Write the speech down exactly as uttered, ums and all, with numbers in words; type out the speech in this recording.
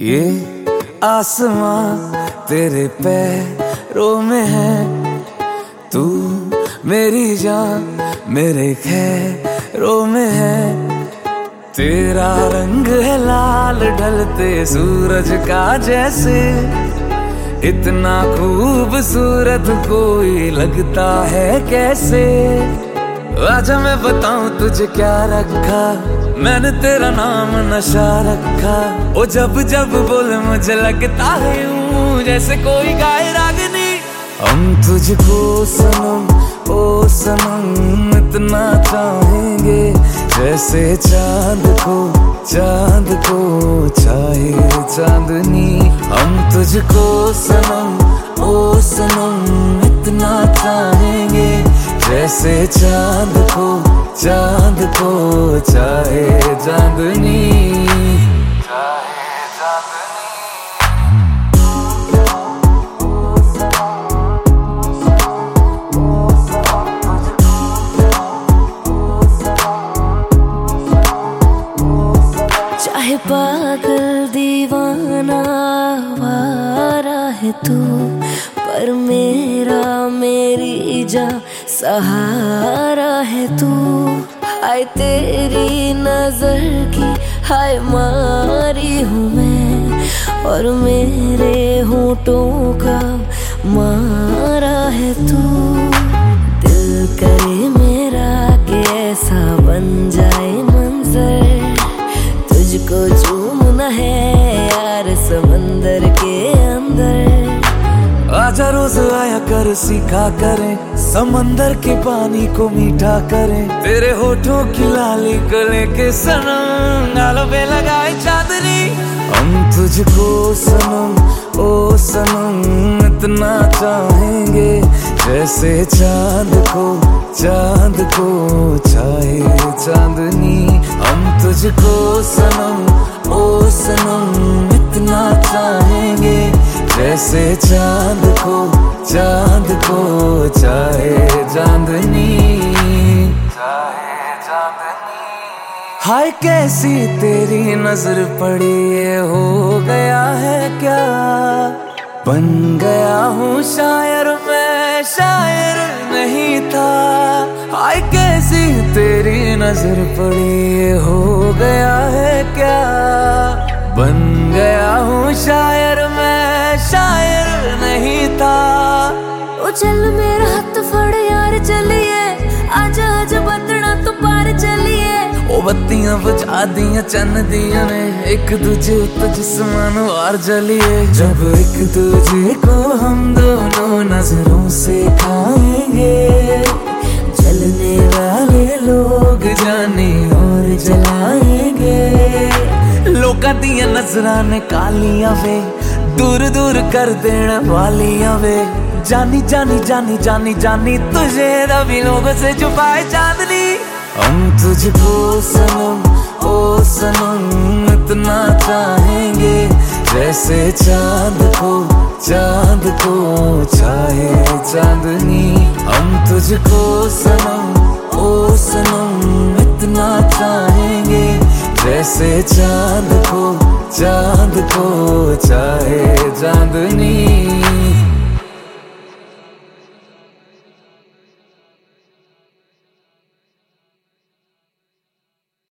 ये आसमां तेरे पैरों में है, तू मेरी जान मेरे खैरों में है। तेरा रंग है लाल ढलते सूरज का जैसे, इतना खूबसूरत कोई लगता है कैसे। आजा मैं बताऊं तुझे क्या रखा, मैंने तेरा नाम नशा रखा। ओ जब जब बोले मुझे लगता है यूं जैसे कोई गाए रागनी। हम तुझको सनम ओ सनम इतना चाहेंगे, जैसे चांद को चांद को चाहे चांदनी। हम तुझको सनम ओ सनम इतना चाहेंगे, जैसे चांद को चांद को चाहे चांदनी चाहे चांदनी। चाहे पागल दीवाना आवारा है तू, पर मेरा मेरी जान सहारा है तू। हाय तेरी नजर की हाय मारी हूँ मैं, और मेरे होठों का मारा है तू। दिल करे मेरा कि ऐसा बन जाए मंजर, तुझको चूमना है यार समंदर के अंदर। आजा रोज आया कर सीखा करें, समंदर के पानी को मीठा करें। तेरे होठों की लाली गले के सनम गालों पे लगाए चांदनी। हम तुझको सनम ओ सनम इतना चाहेंगे, जैसे चांद को चांद को चाहे चांदनी। हम तुझको सनम ओ सनम इतना चाहेंगे, जैसे चांद को चांद को चाहे चांदनी चाहे चांदनी। हाय कैसी तेरी नजर पड़ी, ये हो गया है क्या। बन गया हूँ शायर मैं, शायर नहीं था। हाय कैसी तेरी नजर पड़ी, ये हो गया है क्या। बन गया हूँ शायर मैं, शायर नहीं था। ओ चल मेरा हाथ फड़ यार चलिए, आजा आजा बंदना तो पार चलिए। ओ बत्तियां बुझा दियां चन्न दिया ने, एक दूजे तो जिस्मान वार जलिए। जब एक दूजे को हम दोनों नजरों से खाएंगे, जलने वाले लोग जाने और जलाएंगे। लोका दिया नजरां ने कालियां वे, दूर दूर कर देने वालियां वे। जानी जानी जानी जानी जानी तुझे रवि लोगों से छुपाए चांदनी। हम तुझको सनम ओ सनम इतना चाहेंगे, जैसे चांद को चांद को चाहे चांदनी। हम तुझको सनम ओ सनम इतना चाहेंगे, जैसे चांद को चांद को चाहे चांदनी।